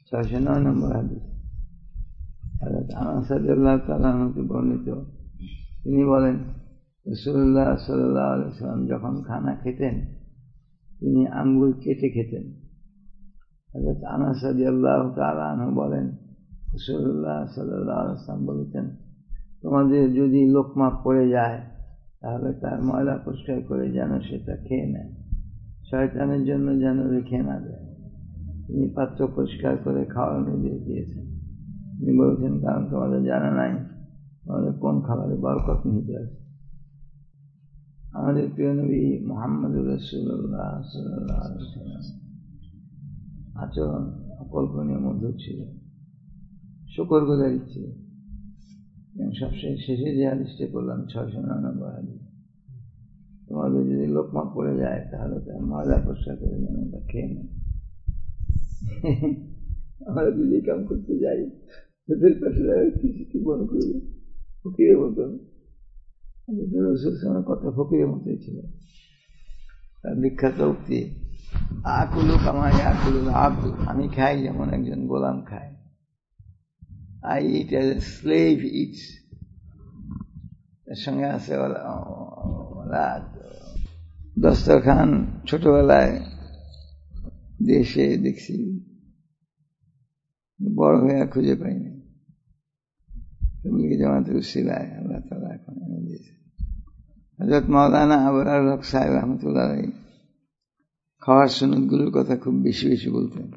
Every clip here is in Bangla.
609 নম্বর হাদিস। হযরত আনাস রাদিয়াল্লাহু তাআলা হতে বর্ণিত, তিনি বলেন, রাসূলুল্লাহ সাল্লাল্লাহু আলাইহি ওয়াসাল্লাম যখন খানা খেতেন তিনি আঙ্গুল কেটে খেতেন। হযরত আনাস রাদিয়াল্লাহু তাআলা বলেন, রাসূলুল্লাহ সাল্লাল্লাহু আলাইহি ওয়াসাল্লাম বলেছেন, তোমাদের যদি লোকমা পড়ে যায় তাহলে তার ময়লা পরিষ্কার করে যেন সেটা খেয়ে নেয়, শয়তানের জন্য যেন রেখে না দেয়। তিনি পাত্র পরিষ্কার করে খাওয়ার নির্দেশ দিয়েছেন। তিনি বলছেন, কারণ তোমাদের জানা নাই তোমাদের কোন খাবারে বরকত নিহিত আছে। আমাদের প্রিয় নবী মুহাম্মদুর রাসূলুল্লাহ সাল্লাল্লাহু আলাইহি ওয়াসাল্লাম আচরণ অকল্পনীয় মধুর ছিল, শুকরগুজারি ছিল। সবচেয়ে শেষে যে হাদিসটা করলাম 609 নম্বর হাদিস, তোমাদের যদি লোকমা পড়ে যায় তাহলে তার ময়লা পরিষ্কার করে যেন তা খেয়ে নেয়। আমরা যদি কাম করতে যাই তাদের পাশে কি মনে করবে, ফকিরের মতন। কথা ফকিরের মতোই ছিল। তার বিখ্যাত উক্তি, আকুলু কামাই আকুলুল আব্দু, আমি খাই যেমন একজন গোলাম খায়। I eat as a slave eats. এর সঙ্গে আছে দস্তরখান ছোটবেলায় দেশে দেখছি, বড় হয়ে খুঁজে পাইনি। তবলিগি জামাতের উসিলায় আল্লাহ তাআলা এখন এনে দিয়েছে। হযরত মাওলানা আবরার হক সাহেব রাহমাতুল্লাহ আলাইহি খাওয়ার সুন্নতগুলোর কথা খুব বেশি বেশি বলতেন।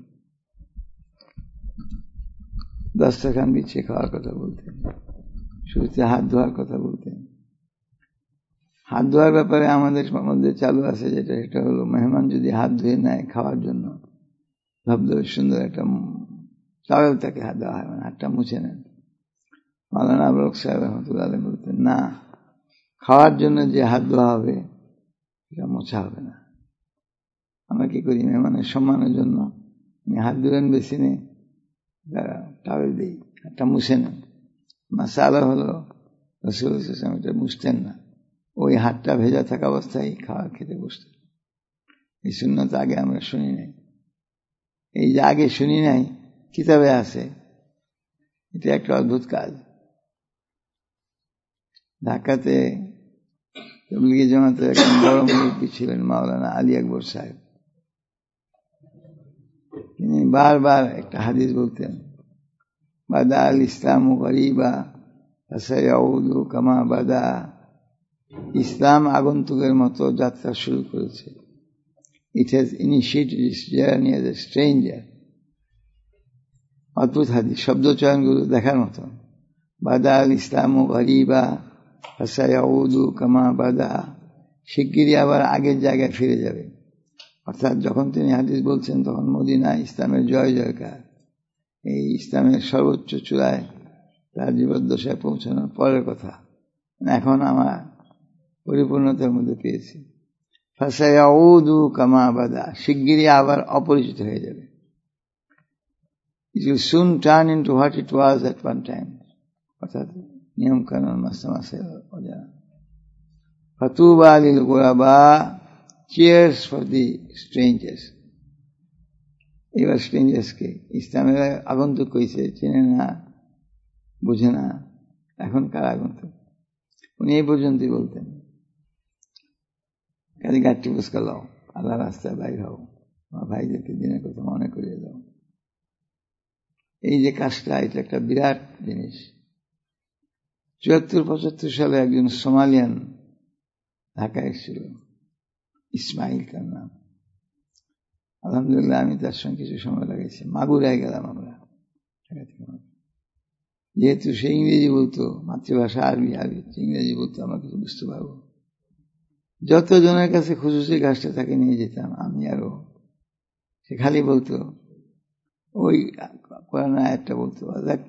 দস্তরখান বিছিয়ে খাওয়ার কথা বলতেন, শুরুতে হাত ধোয়ার কথা বলতেন। হাত ধোয়ার ব্যাপারে আমাদের মধ্যে চালু আছে যেটা, সেটা হলো মেহমান যদি হাত ধুয়ে নেয় খাওয়ার জন্য, ভাবলে সুন্দর একটা চাওয়াল তাকে হাত দেওয়া হয়, মানে হাতটা মুছে নেন। মাওলানা আবরার সাহেব রাহমাতুল্লাহ আলাইহি বলতেন, না, খাওয়ার জন্য যে হাত ধোয়া হবে সেটা মোছা হবে না। আমরা কি করি, মেহমানের সম্মানের জন্য হাত ধুবেন বেসিনে, টাওয়েল দিই, হাতটা মুছে নেন। মাসালা হলো রাসূলুল্লাহ সাল্লাল্লাহু আলাইহি ওয়াসাল্লাম এটা মুছতেন না, ওই হাতটা ভেজা থাকা অবস্থায় খাওয়ার খেতে বসতেন। এই সুন্নত আগে আমরা শুনি নাই। এই যে আগে শুনি নাই, কিতাবে আছে, এটা একটা অদ্ভুত কাজ। ঢাকাতে তবলিগি জামাতের একজন বড় মুরব্বী ছিলেন মাওলানা আলী আকবর সাহেব। তিনি বারবার একটা হাদিস বলতেন, বাদা আল ইসলামু গরিবা ফাসায়াউদু কামা বাদা, ইসলাম আগন্তুকের মতো যাত্রা শুরু করেছে। It has initiated its journey as a stranger. অদ্ভুত হাদিস, শব্দ চয়নগুলো দেখার মতো। বাদা আল ইসলামু গরিবা ফাসায়াউদু কামা বাদা, শিগগিরই আবার আগের জায়গায় ফিরে যাবে। অর্থাৎ যখন তিনি হাদিস বলছেন তখন মদিনা ইসলামের জয় জয়কার, এই ইসলামের সর্বোচ্চ চূড়ায় তার জীবদ্দশায় পৌঁছানোর পরের কথা। এখন আমরা পরিপূর্ণতার মধ্যে পেয়েছি। ফাসায়াউদু কামা বাদা, শিগগিরই আবার অপরিচিত হয়ে যাবে। It will soon turn into what it was at one time. অর্থাৎ নিয়ম কানুন মাসে অজানা। ফাতুবা লিল গুরাবা, cheers for the strangers. এবার স্ট্রেঞ্জার্সকে ইসলামের আগন্তুক কইছে, চেনে না, বুঝে না, এখন কার আগন্তুক উনি এই পর্যন্তই বলতেন, কাজে গাঠটি পুস্কা লাও, আল্লাহ রাস্তায় বাইর হও, আমার ভাইদেরকে দিনের কথা মনে করিয়ে দাও। এই যে কাজটা, এটা একটা বিরাট জিনিস। 74-75 সালে একজন সোমালিয়ান ঢাকায় এসেছিল, ইসমাইল তার নাম। আলহামদুলিল্লাহ আমি তার সঙ্গে কিছু সময় লাগাইছি। মাগুরায় গেলাম আমরা, যেহেতু সে ইংরেজি বলতো, মাতৃভাষা আরবি, ইংরেজি বলতো, আমরা কিছু বুঝতে পারবো। যতজনের কাছে খুশুসি গাছটা তাকে নিয়ে যেতাম, আমি আরো, সে খালি বলতো ওই কোরআন আয়াতটা বলতো,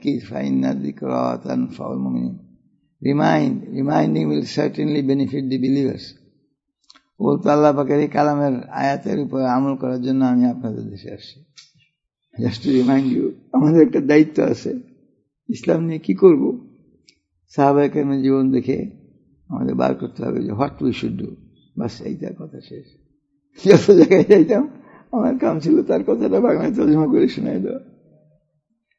reminding will certainly benefit the believers. বলতো আল্লাহ পাকের এই কালামের আয়াতের উপর আমল করার জন্য আমি আপনাদের দেশে আসছি। জাস্ট টু রিমাইন্ড ইউ, আমাদের একটা দায়িত্ব আছে, ইসলাম নিয়ে কি করব। সাহাবায়ে কেরামের জীবন দেখে আমাদের বার করতে হবে যে হোয়াট উই শুড ডু। বাস এইটার কথা শেষ। যত জায়গায় যাইতাম আমার কাম ছিল তার কথাটা বাংলায় তর্জমা করে শোনাই দেওয়া।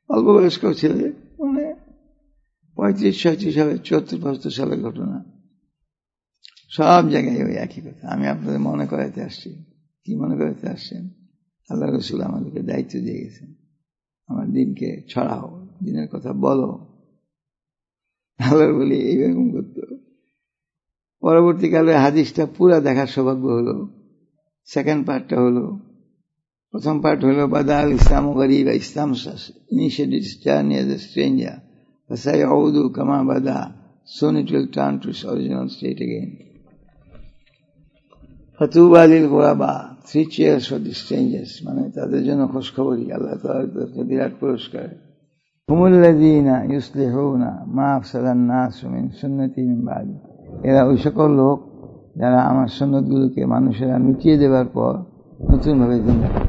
অল্প বয়স্ক ছেলে, মানে 35-36 সালে, 74-75 সালের ঘটনা। সব জায়গায় ওই একই কথা। আমি আপনাদের মনে করাইতে আসছি। কি মনে করাইতে আসছেন? আল্লাহ রসুল আমাদেরকে দায়িত্ব দিয়ে গেছেন, আমার দিনকে ছড়াও, দিনের কথা বলো। আল্লাহ বলি এইরকম করতো। পরবর্তীকালে হাদিসটা পুরা দেখার সৌভাগ্য হলো। সেকেন্ড পার্টটা হলো, প্রথম পার্ট হলো বাদা আল ইসলাম গরিব, ইসলাম initiated its journey as a stranger, fasayaudu kama bada, soon it will turn to its original state again. ফাতুবা লিল গুরাবা, 3 cheers for the strangers, মানে তাদের জন্য খুশখবরি, আল্লাহ তাআলার বিরাট পুরস্কার। হুমুল্লাযীনা ইউসলিহুনা মা আফসাদান নাস মিন সুন্নতি মিন বাদি, এরা ওই সকল লোক যারা আমার সুন্নতগুলোকে মানুষেরা মিটিয়ে দেওয়ার পর নতুন ভাবে জিন্দা করে।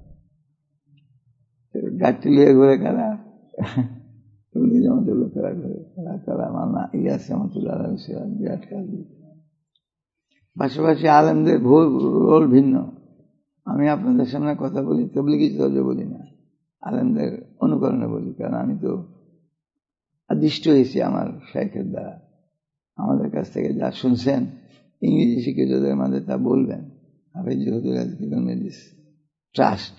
গাড়ি লিয়ে ঘুরে কারা আমাদের লোকেরা ঘুরে কারা মানা ইলিয়াস রহমতুল্লাহ বিরাট কাজ। পাশাপাশি আলেমদের রোল ভিন্ন। আমি আপনাদের সামনে কথা বলি তাবলীগী তরজে বলি না, আলেমদের অনুকরণে বলি, কারণ আমি তো আদিষ্ট হয়েছি আমার শাইখের দ্বারা। আমাদের কাছ থেকে যা শুনছেন ইংরেজি শিক্ষিতদের মাঝে তা বলবেন। হাফেজ হুজুর ট্রাস্ট,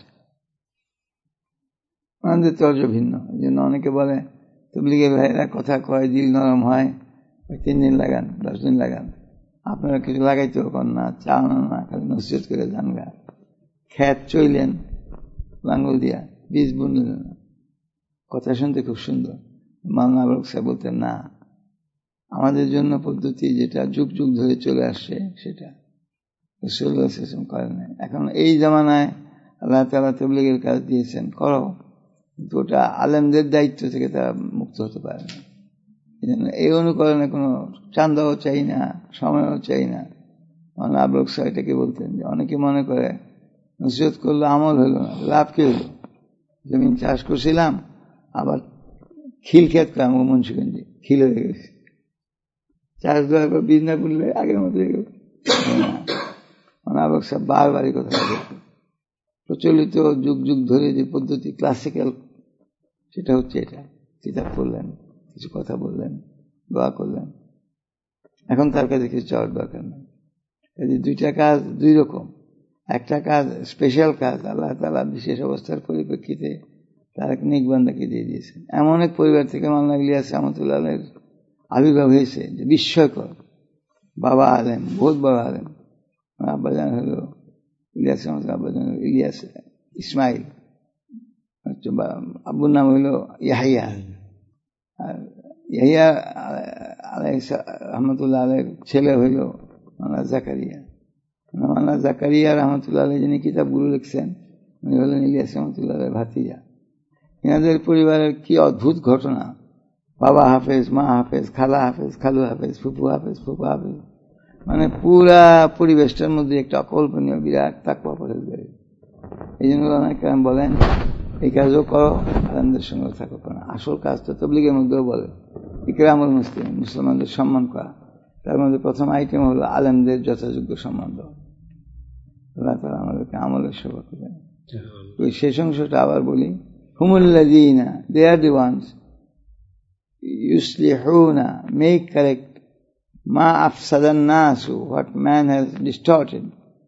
আমাদের তর্জ ভিন্ন। এই জন্য অনেকে বলে তাবলীগের ভাইয়েরা কথা কয়, দিল নরম হয়, 3 দিন লাগান, 10 দিন লাগান। আপনারা কিছু লাগাইতে কর না, চাও না, খালি নসিহত করে যান গা। খেত চইলেন লাঙ্গল দিয়া, বীজ বুনলেন না। কথা শুনতে খুব সুন্দর। মাওলানা আবুল সাহেব বলতেন, না, আমাদের জন্য পদ্ধতি যেটা যুগ যুগ ধরে চলে আসছে সেটা রাসূলুল্লাহ সাল্লাল্লাহু আলাইহি ওয়াসাল্লাম করেন নাই। এখন এই জামানায় আল্লাহ তাআলা তাবলীগের কাজ দিয়েছেন, করো, কিন্তু ওটা আলেমদের দায়িত্ব থেকে তারা মুক্ত হতে পারে না। এই অনুকরণে কোনো চান্দাও চাই না, সময়ও চাই না। মাওলানা আবুল সাহেব এটাকে বলতেন যে অনেকে মনে করে নসিহত করলে আমল হলো না, লাভ কি হলো? জমিন চাষ করছিলাম, আবার খিল খেত করে আমার মুন্সিগঞ্জে খিল হয়ে গেছে, চাষ দেওয়ার পর বীজ না করলে আগের মতো হয়ে গেল। আবু সাহেব বারবারই কথা বলতেন, প্রচলিত যুগ যুগ ধরে যে পদ্ধতি ক্লাসিক্যাল, সেটা হচ্ছে এটা। কিতাব পড়লেন, কিছু কথা বললেন, দোয়া করলেন, এখন তার কাছে কিছু চাওয়ার দরকার নেই। এই 2টা কাজ 2 রকম। একটা কাজ স্পেশাল কাজ, আল্লাহ তাআলা বিশেষ অবস্থার পরিপ্রেক্ষিতে তার এক নেক বান্দাকে দিয়ে দিয়েছেন। এমন এক পরিবার থেকে মাওলানা ইলিয়াস রহমতুল্লাহ আলাইহির আবির্ভাব হয়েছে যে বিস্ময়কর। বাবা আলেম, বহুত বড় আলেম। আব্বাজান হলো ইলিয়াস রহমতুল্লাহ, আব্বাজান হলো ইলিয়াস ইসমাইল, আব্বুর নাম হইল ইয়াহিয়া। আর ইয়াহিয়া আলাইহিস রহমতুল্লাহ আলাইহির ছেলে হইল মাওলানা জাকারিয়া। মাওলানা জাকারিয়া রহমতুল্লাহ আলাইহি যিনি কিতাবগুলো লিখছেন, উনি হলেন ইলিয়াস রহমতুল্লাহ আলাইহির ভাতিজা। এনাদের পরিবারের কি অদ্ভুত ঘটনা! বাবা হাফেজ, মা হাফেজ, খালা হাফেজ, খালু হাফেজ, ফুপু হাফেজ, ফুপা হাফেজ, মানে পুরা পরিবেশটার মধ্যে একটা অকল্পনীয় বিরাট তাকওয়া পরেজগারি। এই জন্য অনেকে বলেন এই কাজও করো, আলেমদের সঙ্গে থাকো। কারণ আসল কাজ তো তাবলীগের মধ্যেও বলে ইকরামুল মুসলিম, মুসলমানদের সম্মান করা। তার মধ্যে প্রথম আইটেম হলো আলেমদের যথাযোগ্য সম্মান দেওয়া। আল্লাহ তাআলা আমাদেরকে আমলের সৌভাগ্য দেন। ওই শেষ অংশটা আবার বলি, হুমুল্লাযীনা, দে আর দি ওয়ান্স ইউসলিহুনা, মেক কারেক্ট, মা আফসাদান নাসু, what man has distorted,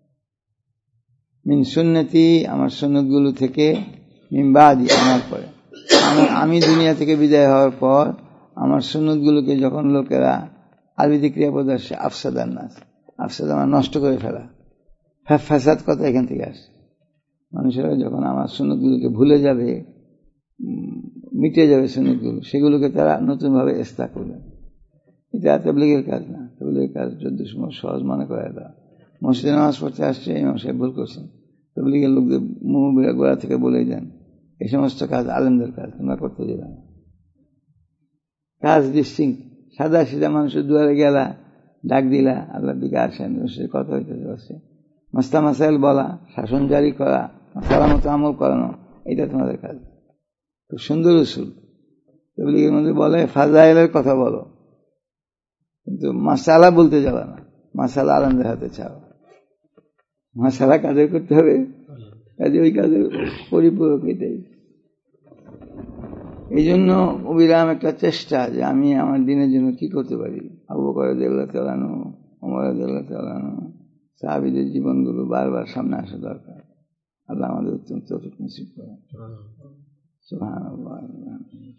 mean সুন্নতি, আমার সুন্নতগুলো থেকে, মিন বাদি, আমার পরে, আমি দুনিয়া থেকে বিদায় হওয়ার পর আমার সুন্নতগুলোকে যখন লোকেরা, আরবিতে ক্রিয়াপদ আসছে আফসাদান নাস, আফসাদ আমার নষ্ট করে ফেলা, ফাসাদ কথা এখান থেকে আসছে। মানুষেরা যখন আমার সুন্নতগুলোকে ভুলে যাবে, মিটে যাবে সুন্নতগুলো, সেগুলোকে তারা নতুনভাবে ইসলাহ করবে। এটা তাবলীগের কাজ না। তাবলীগের কাজ 14 সময় সহজ মনে করে দেওয়া। মসজিদে নামাজ পড়তে আসছে, ইমাম সাহেব ভুল করছেন, তাবলীগের লোকদের মুখ গোড়া থেকে বলেই দেন এই সমস্ত কাজ আলেমদের কাজ, তোমরা করতে যাবে না। কাজ ডিস্টিংক্ট। সাদা সিধা মানুষের দুয়ারে গেলা, ডাক দিলা, আল্লাহর দিকে আসেন, কথা হইতে পারছে, মাস্তা মাসাইল বলা, শাসন জারি করা, মাসালা মতো আমল করানো, এটা তোমাদের কাজ। খুব সুন্দর উসুল। তাবলীগের মধ্যে বলে ফাজাইলের কথা বলো, কিন্তু মাসালা বলতে যাবে না। মাসালা আলেমদের হাতে চাও। মাসালা কাজের করতে হবে, কাজে ওই কাজের পরিপূরক এটাই। এই জন্য অবিরাম একটা চেষ্টা যে আমি আমার দিনের জন্য কি করতে পারি। আবু বকর রাদিয়াল্লাহু তাআলা আনহু, ওমর রাদিয়াল্লাহু তাআলা আনহু, সাহাবীদের জীবনগুলো বারবার সামনে আসা দরকার। আল্লাহ আমাদের উত্তম তৌফিক নসিব করেন। সুবহানাল্লাহ।